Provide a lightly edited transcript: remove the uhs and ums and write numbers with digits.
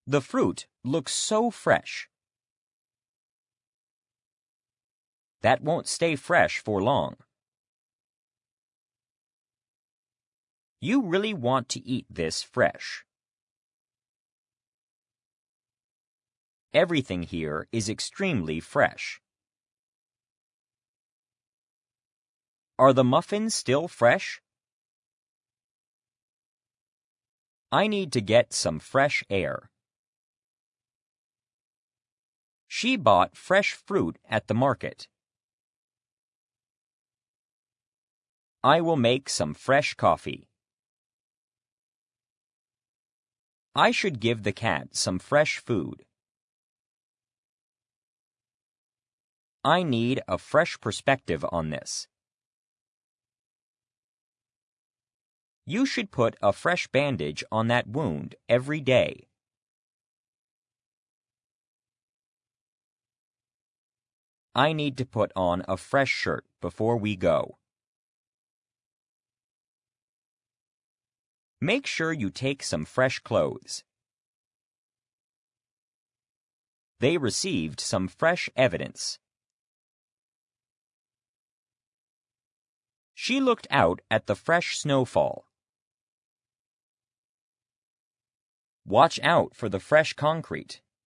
The fruit looks so fresh. That won't stay fresh for long. You really want to eat this fresh. Everything here is extremely fresh. Are the muffins still fresh? I need to get some fresh air. She bought fresh fruit at the market. I will make some fresh coffee. I should give the cat some fresh food. I need a fresh perspective on this. You should put a fresh bandage on that wound every day. I need to put on a fresh shirt before we go. Make sure you take some fresh clothes. They received some fresh evidence. She looked out at the fresh snowfall. Watch out for the fresh concrete.